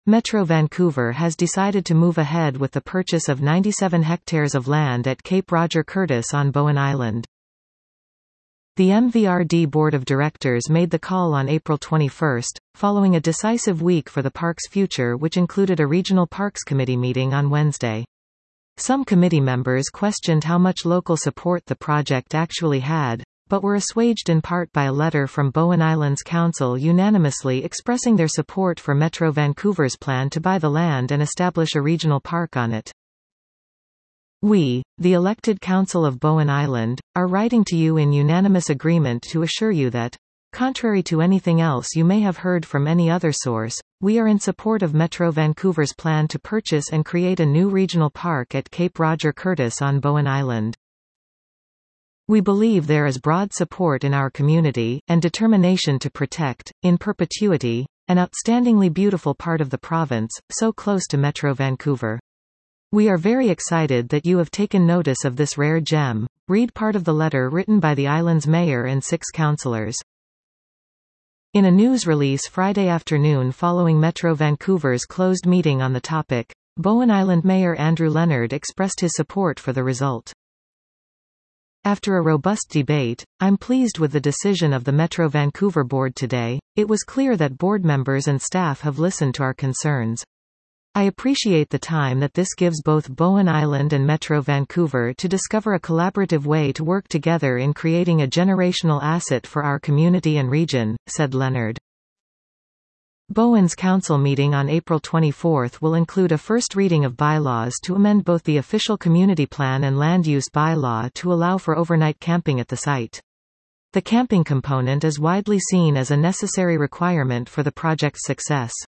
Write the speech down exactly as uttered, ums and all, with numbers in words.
Metro Vancouver has decided to move ahead with the purchase of ninety-seven hectares of land at Cape Roger Curtis on Bowen Island. The M V R D Board of Directors made the call on April twenty-first, following a decisive week for the park's future, which included a Regional Parks Committee meeting on Wednesday. Some committee members questioned how much local support the project actually had, but were assuaged in part by a letter from Bowen Island's council unanimously expressing their support for Metro Vancouver's plan to buy the land and establish a regional park on it. We, the elected Council of Bowen Island, are writing to you in unanimous agreement to assure you that, contrary to anything else you may have heard from any other source, we are in support of Metro Vancouver's plan to purchase and create a new regional park at Cape Roger Curtis on Bowen Island. We believe there is broad support in our community, and determination to protect, in perpetuity, an outstandingly beautiful part of the province, so close to Metro Vancouver. We are very excited that you have taken notice of this rare gem. Read part of the letter written by the island's mayor and six councillors. In a news release Friday afternoon following Metro Vancouver's closed meeting on the topic, Bowen Island Mayor Andrew Leonard expressed his support for the result. After a robust debate, I'm pleased with the decision of the Metro Vancouver board today. It was clear that board members and staff have listened to our concerns. I appreciate the time that this gives both Bowen Island and Metro Vancouver to discover a collaborative way to work together in creating a generational asset for our community and region, said Leonard. Bowen's council meeting on April twenty-fourth will include a first reading of bylaws to amend both the official community plan and land use bylaw to allow for overnight camping at the site. The camping component is widely seen as a necessary requirement for the project's success.